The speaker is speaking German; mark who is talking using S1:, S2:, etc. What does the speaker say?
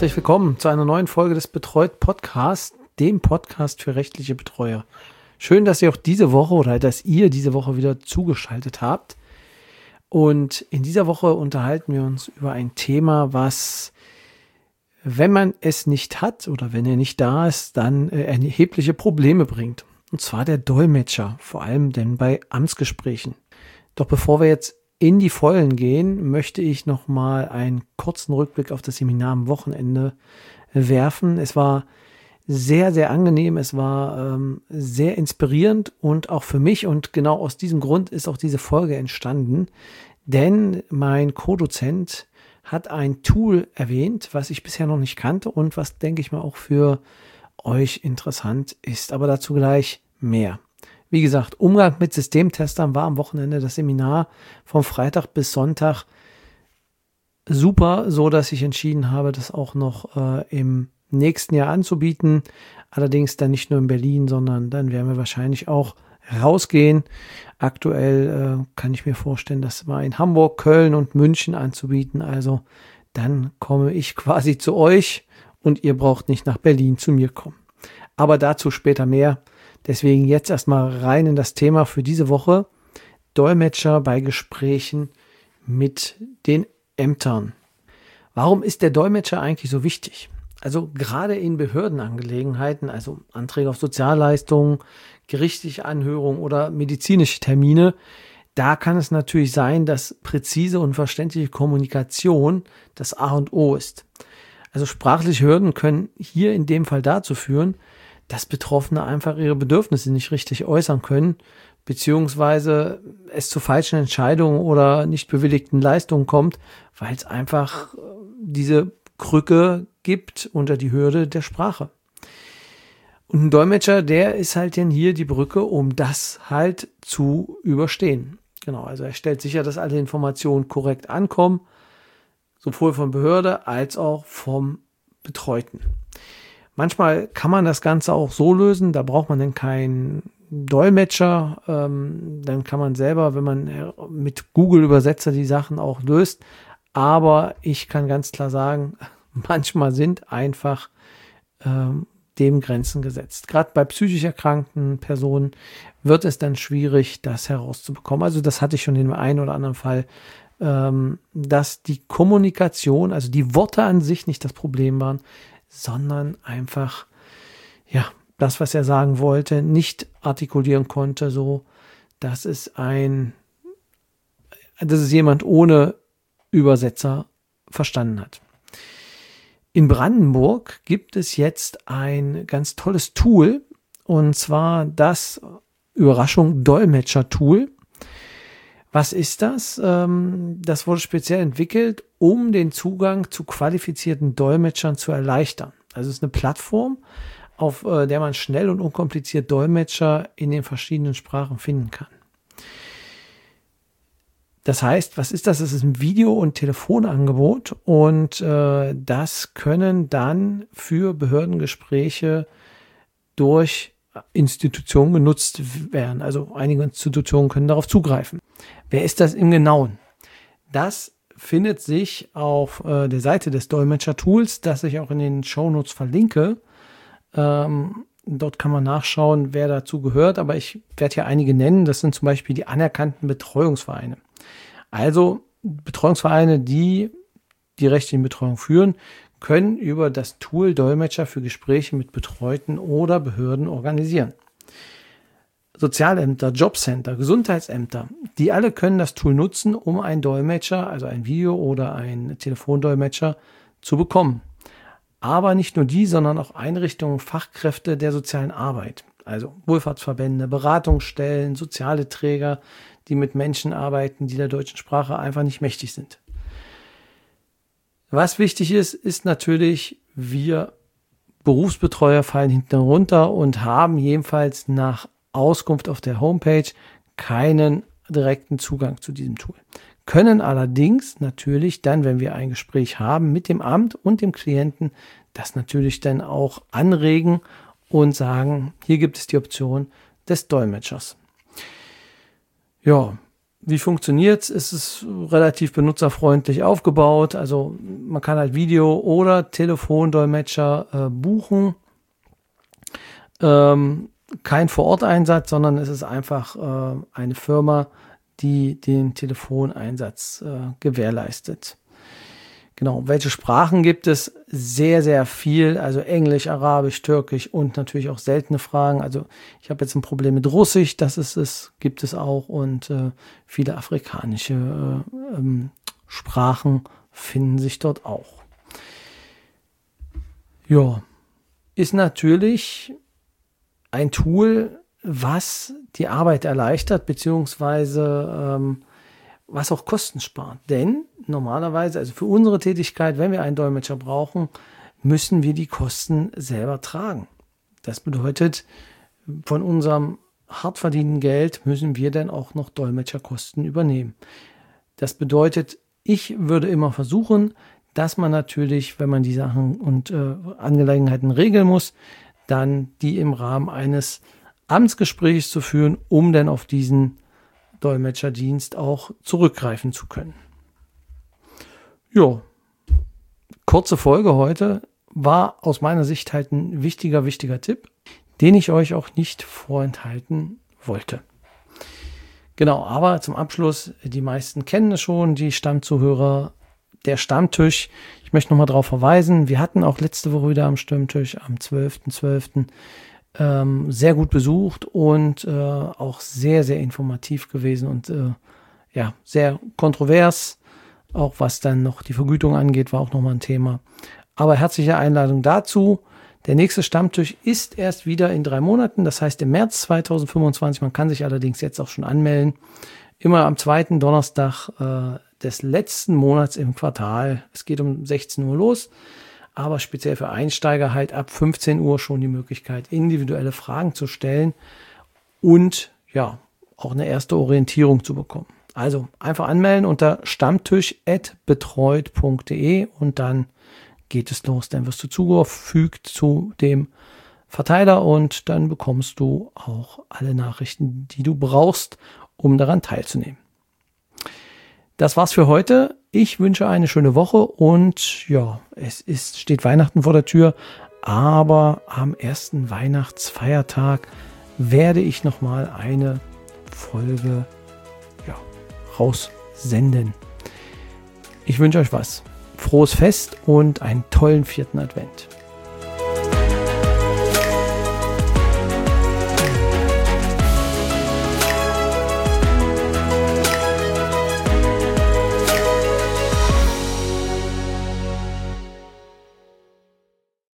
S1: herzlich willkommen zu einer neuen Folge des Betreut Podcasts, dem Podcast für rechtliche Betreuer. Schön, dass ihr auch diese Woche oder dass ihr diese Woche wieder zugeschaltet habt. Und in dieser Woche unterhalten wir uns über ein Thema, was, wenn man es nicht hat oder wenn er nicht da ist, dann erhebliche Probleme bringt. Und zwar der Dolmetscher, vor allem denn bei Amtsgesprächen. Doch bevor wir jetzt in die Vollen gehen, möchte ich nochmal einen kurzen Rückblick auf das Seminar am Wochenende werfen. Es war sehr, sehr angenehm, es war sehr inspirierend und auch für mich, und genau aus diesem Grund ist auch diese Folge entstanden, denn mein Co-Dozent hat ein Tool erwähnt, was ich bisher noch nicht kannte und was, denke ich mal, auch für euch interessant ist, aber dazu gleich mehr. Wie gesagt, Umgang mit Systemtestern war am Wochenende das Seminar vom Freitag bis Sonntag super, so dass ich entschieden habe, das auch noch im nächsten Jahr anzubieten. Allerdings dann nicht nur in Berlin, sondern dann werden wir wahrscheinlich auch rausgehen. Aktuell kann ich mir vorstellen, das mal in Hamburg, Köln und München anzubieten. Also dann komme ich quasi zu euch und ihr braucht nicht nach Berlin zu mir kommen. Aber dazu später mehr. Deswegen jetzt erstmal rein in das Thema für diese Woche. Dolmetscher bei Gesprächen mit den Ämtern. Warum ist der Dolmetscher eigentlich so wichtig? Also gerade in Behördenangelegenheiten, also Anträge auf Sozialleistungen, gerichtliche Anhörungen oder medizinische Termine, da kann es natürlich sein, dass präzise und verständliche Kommunikation das A und O ist. Also sprachliche Hürden können hier in dem Fall dazu führen, dass Betroffene einfach ihre Bedürfnisse nicht richtig äußern können, beziehungsweise es zu falschen Entscheidungen oder nicht bewilligten Leistungen kommt, weil es einfach diese Krücke gibt unter die Hürde der Sprache. Und ein Dolmetscher, der ist halt denn hier die Brücke, um das halt zu überstehen. Genau, also er stellt sicher, dass alle Informationen korrekt ankommen, sowohl von Behörde als auch vom Betreuten. Manchmal kann man das Ganze auch so lösen, da braucht man dann keinen Dolmetscher, dann kann man selber, wenn man mit Google-Übersetzer die Sachen auch löst, aber ich kann ganz klar sagen, manchmal sind einfach dem Grenzen gesetzt. Gerade bei psychisch erkrankten Personen wird es dann schwierig, das herauszubekommen. Also das hatte ich schon in dem einen oder anderen Fall, dass die Kommunikation, also die Worte an sich nicht das Problem waren, sondern einfach, ja, das, was er sagen wollte, nicht artikulieren konnte, so, dass es jemand ohne Übersetzer verstanden hat. In Brandenburg gibt es jetzt ein ganz tolles Tool, und zwar das Überraschung Dolmetscher-Tool. Was ist das? Das wurde speziell entwickelt, um den Zugang zu qualifizierten Dolmetschern zu erleichtern. Also es ist eine Plattform, auf der man schnell und unkompliziert Dolmetscher in den verschiedenen Sprachen finden kann. Das heißt, was ist das? Es ist ein Video- und Telefonangebot, und das können dann für Behördengespräche durch Institutionen genutzt werden. Also einige Institutionen können darauf zugreifen. Wer ist das im Genauen? Das findet sich auf der Seite des Dolmetscher-Tools, das ich auch in den Shownotes verlinke. Dort kann man nachschauen, wer dazu gehört, aber ich werde hier einige nennen. Das sind zum Beispiel die anerkannten Betreuungsvereine. Also Betreuungsvereine, die die rechtliche Betreuung führen, können über das Tool Dolmetscher für Gespräche mit Betreuten oder Behörden organisieren. Sozialämter, Jobcenter, Gesundheitsämter, die alle können das Tool nutzen, um einen Dolmetscher, also ein Video- oder ein Telefondolmetscher zu bekommen. Aber nicht nur die, sondern auch Einrichtungen, Fachkräfte der sozialen Arbeit, also Wohlfahrtsverbände, Beratungsstellen, soziale Träger, die mit Menschen arbeiten, die der deutschen Sprache einfach nicht mächtig sind. Was wichtig ist, ist natürlich, wir Berufsbetreuer fallen hinten runter und haben jedenfalls nach Auskunft auf der Homepage keinen direkten Zugang zu diesem Tool. Können allerdings natürlich dann, wenn wir ein Gespräch haben mit dem Amt und dem Klienten, das natürlich dann auch anregen und sagen, hier gibt es die Option des Dolmetschers. Ja, Wie funktioniert es? Es ist relativ benutzerfreundlich aufgebaut. Also man kann halt Video- oder Telefondolmetscher buchen. Kein Vor-Ort-Einsatz, sondern es ist einfach eine Firma, die den Telefoneinsatz gewährleistet. Genau, welche Sprachen gibt es? Sehr, sehr viel, also Englisch, Arabisch, Türkisch und natürlich auch seltene Fragen. Also ich habe jetzt ein Problem mit Russisch, gibt es auch, und viele afrikanische Sprachen finden sich dort auch. Ja, ist natürlich ein Tool, was die Arbeit erleichtert, beziehungsweise was auch Kosten spart. Denn normalerweise, also für unsere Tätigkeit, wenn wir einen Dolmetscher brauchen, müssen wir die Kosten selber tragen. Das bedeutet, von unserem hart verdienten Geld müssen wir dann auch noch Dolmetscherkosten übernehmen. Das bedeutet, ich würde immer versuchen, dass man natürlich, wenn man die Sachen und Angelegenheiten regeln muss, dann die im Rahmen eines Amtsgesprächs zu führen, um dann auf diesen Dolmetscherdienst auch zurückgreifen zu können. Jo, kurze Folge heute, war aus meiner Sicht halt ein wichtiger Tipp, den ich euch auch nicht vorenthalten wollte. Genau, aber zum Abschluss, die meisten kennen es schon, die Stammzuhörer, der Stammtisch. Ich möchte nochmal darauf verweisen, wir hatten auch letzte Woche wieder am Stammtisch am 12.12. Sehr gut besucht und auch sehr, sehr informativ gewesen und sehr kontrovers. Auch was dann noch die Vergütung angeht, war auch nochmal ein Thema. Aber herzliche Einladung dazu. Der nächste Stammtisch ist erst wieder in 3 Monaten, das heißt im März 2025. Man kann sich allerdings jetzt auch schon anmelden. Immer am 2. Donnerstag des letzten Monats im Quartal. Es geht um 16 Uhr los. Aber speziell für Einsteiger halt ab 15 Uhr schon die Möglichkeit, individuelle Fragen zu stellen und ja, auch eine erste Orientierung zu bekommen. Also einfach anmelden unter stammtisch@betreut.de und dann geht es los. Dann wirst du zugefügt zu dem Verteiler und dann bekommst du auch alle Nachrichten, die du brauchst, um daran teilzunehmen. Das war's für heute. Ich wünsche eine schöne Woche und ja, steht Weihnachten vor der Tür, aber am ersten Weihnachtsfeiertag werde ich nochmal eine Folge raussenden. Ich wünsche euch was. Frohes Fest und einen tollen 4. Advent.